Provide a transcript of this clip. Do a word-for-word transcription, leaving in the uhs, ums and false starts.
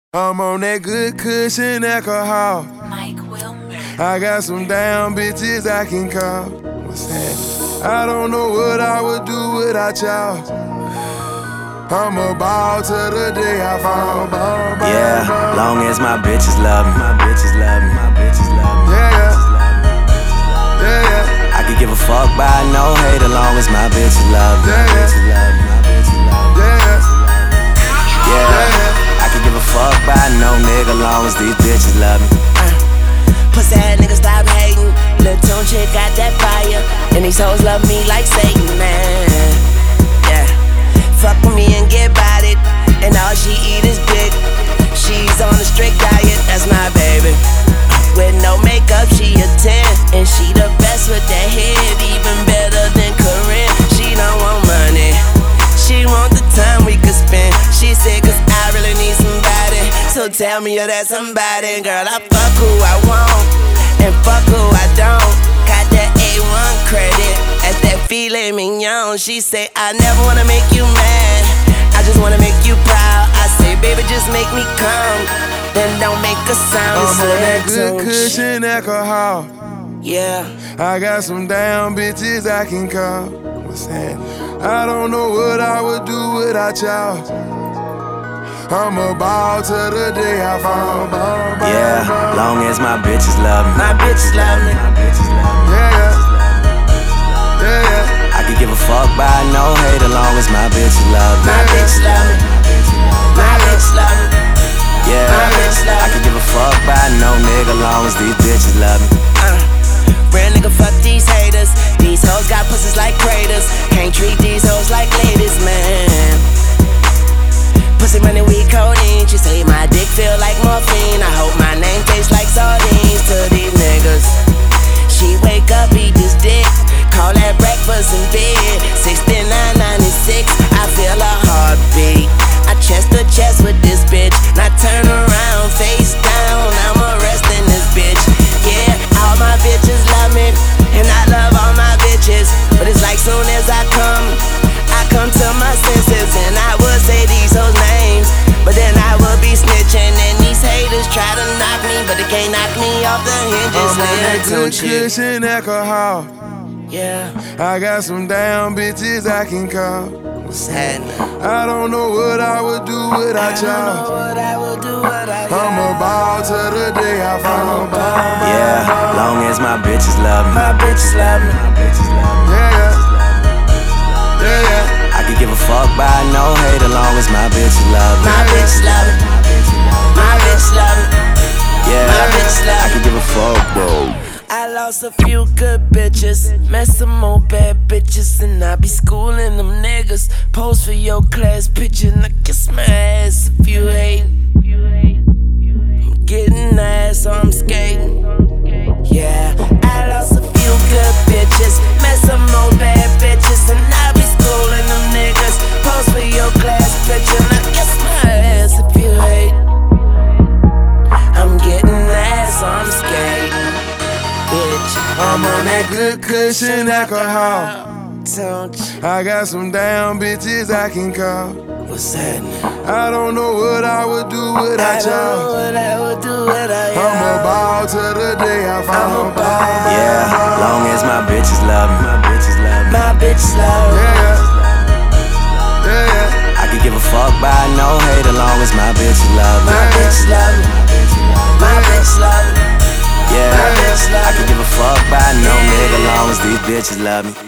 I'm on that good cushion alcohol. Mike Wilmer. I got some damn bitches I can call. What's that? I don't know what I would do without y'all. I'm a ball till the day I fall. Ball, ball, yeah, ball. Long as my bitches love me, my bitches love me, my bitches love me. Yeah, yeah, yeah, yeah. I could give a fuck by no hate, as long as my bitches love me, my bitches love me, my bitches love me. Yeah, yeah, yeah. I could give a fuck by no nigga, long as these bitches love me. Uh, pussy ass nigga, stop hating. Lil' Tune chick got that fire, and these hoes love me like Satan, man. Yeah, fuck with me and get about it, and all she eat is dick. She's on a strict diet, that's my baby. With no makeup, she a ten, and she the best with that head, even better than Corinne. She don't want money, she want the time we could spend. She said, cause I really need somebody, so tell me you're that somebody. Girl, I fuck who I want, and fuck who I don't. Got that A one credit, that's that filet mignon. She say, I never wanna make you mad, I just wanna make you proud. I say, baby, just make me come, then don't make a sound. I'm on that good cushion alcohol. Yeah, I got some damn bitches I can call. What's that? I don't know what I would do without y'all. I'm a ball till the day I fall. Ball, ball, yeah, ball. Long as my bitches love me, my bitches love me, my bitches love me. Yeah, yeah, yeah, yeah. I could give a fuck by no hate, as long as my bitches love me, my bitches love me, my bitches love me. Yeah, my bitches love me. I could give a fuck by no nigga, long as these bitches love me. Uh, real nigga, fuck these haters. These hoes got pussies like craters. Can't treat these hoes like ladies, man. Pussy money, we codeine. She say my dick feel like morphine. I hope my name tastes like sardines to these niggas. She wake up, eat this dick, call that breakfast in bed. Sixty-nine ninety-six, I feel a heartbeat. I chest to chest with this bitch. Now turn around, face down, I'm arresting this bitch. Yeah, all my bitches love me, and I love all my bitches. But it's like soon as I come, I come to my senses, and I would say these hoes names, but then I would be snitching, and these haters try to knock me, but they can't knock me off the hinges. I'm on that good cushion alcohol. Yeah, I got some damn bitches I can call. what's happening? I don't know what I would do without I don't know y'all. what I would do without I'm a ball till the day I fall. Yeah, long as my bitches love me, my bitches love me, my bitches love me. Yeah, yeah, yeah, yeah. I could give a fuck by no hate, as long as my bitches love me, my bitches love me, my bitches love me. yeah, my bitches love me. I could give a fuck, bro. I lost a few good bitches, met some more bad bitches, and I be schooling them niggas. Pose for your class picture, and I kiss my ass if you hate. I'm getting ass, so I'm skating. Yeah, I lost a few good bitches, met some more bad bitches, and I be schooling them niggas. Pose for your class picture, and I kiss my ass if you hate. I'm getting ass, so I'm skating. Bitch, I'm on that good cushion alcohol. don't you? I got some damn bitches I can call. What's happening? I don't know what I would do I without don't know y'all. what I would do without y'all. I'm a ball till the day I fall. I'm a ball. Yeah, long as my bitches love me, my bitches love me. My bitches love me. Yeah, yeah, yeah. I could give a fuck by no hate, as long as my bitches love me, My bitches love me. My bitches love me. yeah, My bitches love I could me. give a fuck by no nigga, as long as these bitches love me.